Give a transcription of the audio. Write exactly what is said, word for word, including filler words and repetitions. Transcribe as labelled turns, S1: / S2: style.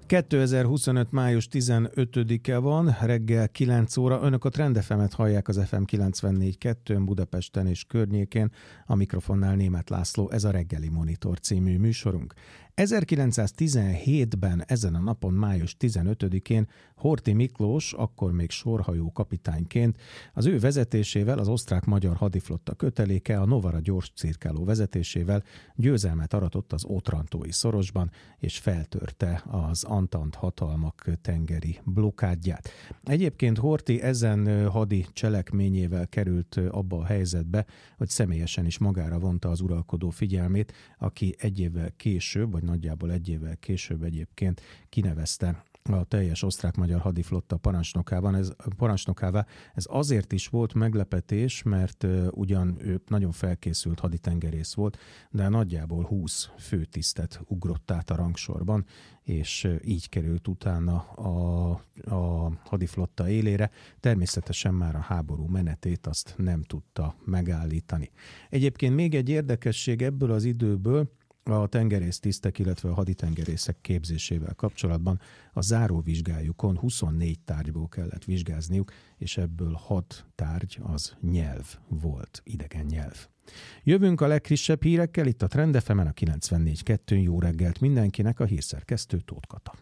S1: kétezer-huszonöt. május tizenötödike van, reggel kilenc óra. Önök a Trend ef emet hallják az ef em kilencvennégy kettőn Budapesten és környékén. A mikrofonnál Németh László, ez a Reggeli Monitor című műsorunk. ezerkilencszáztizenhétben ezen a napon, május tizenötödikén Horthy Miklós, akkor még sorhajó kapitányként, az ő vezetésével az osztrák-magyar hadiflotta köteléke a Novara gyors cirkáló vezetésével győzelmet aratott az Otrantói szorosban, és feltörte az Antant hatalmak tengeri blokkádját. Egyébként Horthy ezen hadi cselekményével került abba a helyzetbe, hogy személyesen is magára vonta az uralkodó figyelmét, aki egy évvel később, vagy nagyjából egy évvel később egyébként kinevezte a teljes osztrák-magyar hadiflotta parancsnokában. Ez, parancsnokává. Ez azért is volt meglepetés, mert uh, ugyan ő nagyon felkészült haditengerész volt, de nagyjából húsz főtisztet ugrott át a rangsorban, és uh, így került utána a, a hadiflotta élére. Természetesen már a háború menetét azt nem tudta megállítani. Egyébként még egy érdekesség ebből az időből, a tengerésztisztek, illetve a haditengerészek képzésével kapcsolatban a záróvizsgájukon huszonnégy tárgyból kellett vizsgázniuk, és ebből hat tárgy az nyelv volt, idegen nyelv. Jövünk a legfrissebb hírekkel itt a Trend ef emen a kilencvennégy kettőn. Jó reggelt mindenkinek, a hírszerkesztő Tóth Kata.